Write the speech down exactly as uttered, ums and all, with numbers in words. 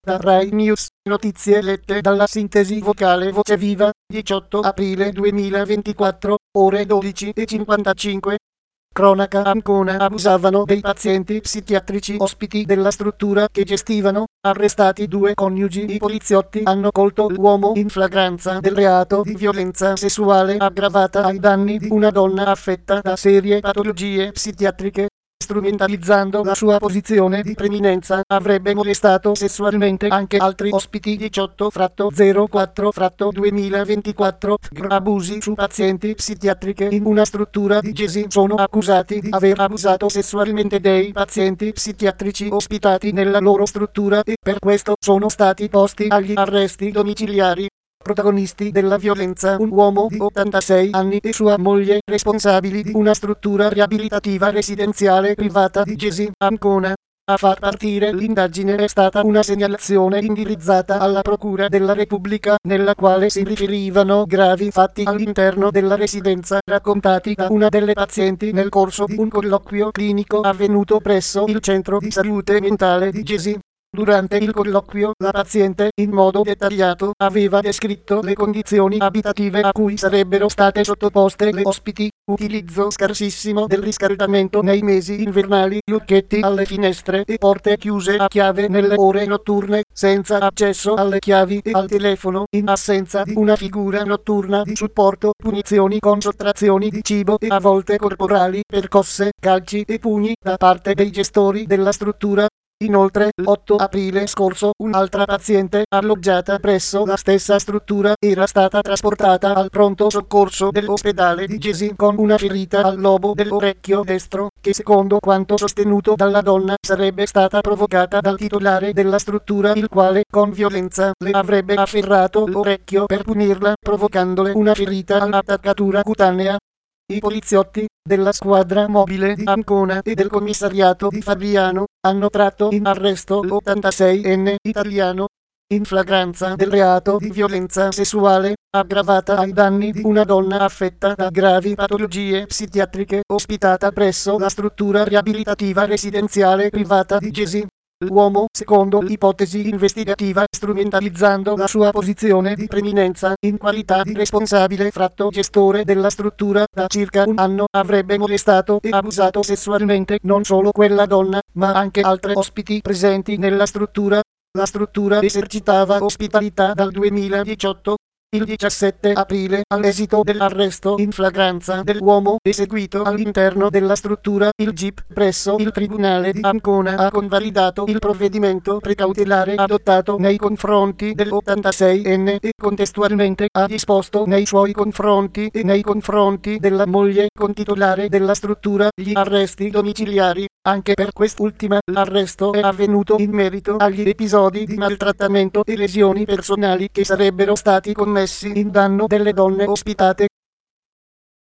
Da Rai News, notizie lette dalla sintesi vocale Voce Viva, diciotto aprile duemilaventiquattro, ore dodici e cinquantacinque. Cronaca: Ancona abusavano dei pazienti psichiatrici ospiti della struttura che gestivano. Arrestati due coniugi. I poliziotti hanno colto l'uomo in flagranza del reato di violenza sessuale aggravata ai danni di una donna affetta da serie patologie psichiatriche. Strumentalizzando la sua posizione di preminenza, avrebbe molestato sessualmente anche altri ospiti. diciotto zero quattro duemilaventiquattro. Abusi su pazienti psichiatriche in una struttura di Gesi. Sono accusati di aver abusato sessualmente dei pazienti psichiatrici ospitati nella loro struttura e per questo sono stati posti agli arresti domiciliari. Protagonisti della violenza: un uomo di ottantasei anni e sua moglie, responsabili di una struttura riabilitativa residenziale privata di Gesi, Ancona. A far partire l'indagine è stata una segnalazione indirizzata alla Procura della Repubblica, nella quale si riferivano gravi fatti all'interno della residenza raccontati da una delle pazienti nel corso di un colloquio clinico avvenuto presso il centro di salute mentale di Gesi. Durante il colloquio, la paziente, in modo dettagliato, aveva descritto le condizioni abitative a cui sarebbero state sottoposte le ospiti: utilizzo scarsissimo del riscaldamento nei mesi invernali, lucchetti alle finestre e porte chiuse a chiave nelle ore notturne, senza accesso alle chiavi e al telefono, in assenza di una figura notturna di supporto, punizioni con sottrazioni di cibo e a volte corporali, percosse, calci e pugni da parte dei gestori della struttura. Inoltre, l'otto aprile scorso, un'altra paziente alloggiata presso la stessa struttura era stata trasportata al pronto soccorso dell'ospedale di Gesi con una ferita al lobo dell'orecchio destro, che secondo quanto sostenuto dalla donna sarebbe stata provocata dal titolare della struttura, il quale con violenza le avrebbe afferrato l'orecchio per punirla, provocandole una ferita all'attaccatura cutanea. I poliziotti della squadra mobile di Ancona e del commissariato di Fabriano hanno tratto in arresto l'ottantaseienne italiano in flagranza del reato di violenza sessuale aggravata ai danni di una donna affetta da gravi patologie psichiatriche ospitata presso la struttura riabilitativa residenziale privata di Gesi. L'uomo, secondo l'ipotesi investigativa, strumentalizzando la sua posizione di preminenza in qualità di responsabile fratto gestore della struttura da circa un anno, avrebbe molestato e abusato sessualmente non solo quella donna, ma anche altre ospiti presenti nella struttura. La struttura esercitava ospitalità dal duemiladiciotto. Il diciassette aprile, all'esito dell'arresto in flagranza dell'uomo eseguito all'interno della struttura, il G I P presso il Tribunale di Ancona ha convalidato il provvedimento precautelare adottato nei confronti dell'ottantaseienne e contestualmente ha disposto nei suoi confronti e nei confronti della moglie contitolare della struttura gli arresti domiciliari. Anche per quest'ultima l'arresto è avvenuto in merito agli episodi di maltrattamento e lesioni personali che sarebbero stati commessi in danno delle donne ospitate